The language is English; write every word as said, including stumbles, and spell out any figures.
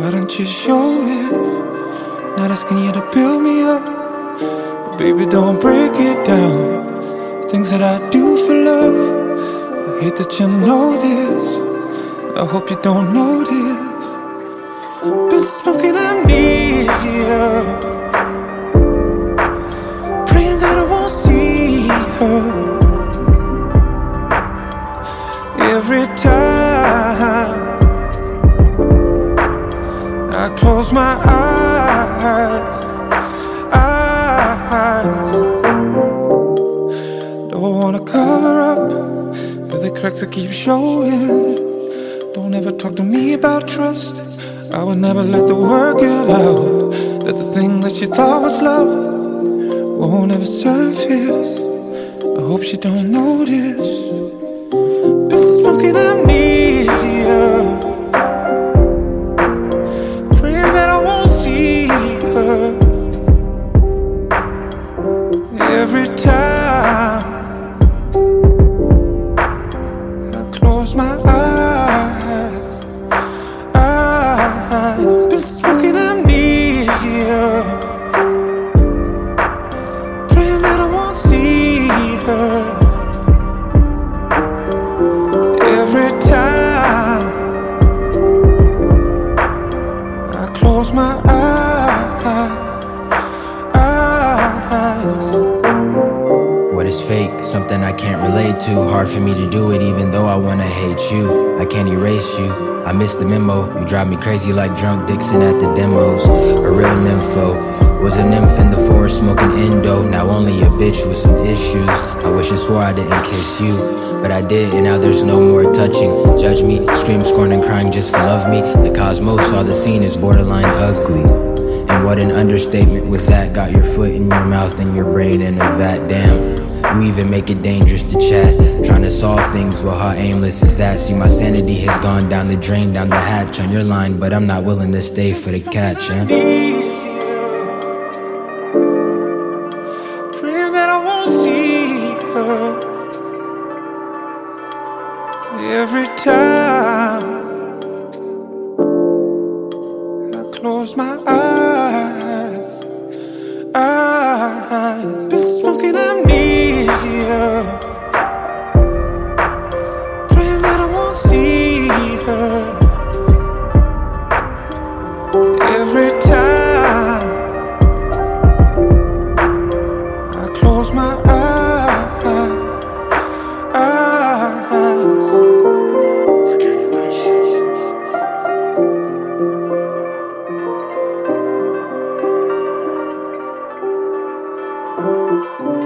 Why don't you show it? Not asking you to build me up, but baby, don't break it down. Things that I do for love, I hate that you know this. I hope you don't notice. Been smoking amnesia, praying that I won't see her. Every time I close my eyes, eyes. Don't wanna cover up, but the cracks that keep showing. Don't ever talk to me about trust. I would never let the word get out that the thing that you thought was love won't ever surface. I hope she don't notice. Been smoking amnesia, praying that I won't see her. Every time I close my eyes, eyes. Been smoking amnesia, praying that I won't see her. Every time I close my eyes, eyes. What is fake? Something I can't relate to. Hard for me to do it even though I wanna hate you. I can't erase you, I missed the memo. You drive me crazy like drunk Dixon at the demos. A real nympho, was a nymph in the forest smoking Indo. Now only a bitch with some issues. I wish I swore I didn't kiss you, but I did, and now there's no more touching. Judge me, scream, scorn, and crying just for love me. The cosmos saw the scene is borderline ugly. And what an understatement was that. Got your foot in your mouth and your brain in a vat. Damn, you even make it dangerous to chat. Trying to solve things, well, how aimless is that? See, my sanity has gone down the drain, down the hatch on your line, but I'm not willing to stay for the catch, huh? Praying that I won't see her. Every time I close my eyes, eyes. Been smoking amnesia, praying that I won't see her. Every time I close my eyes, eyes. I can't erase you.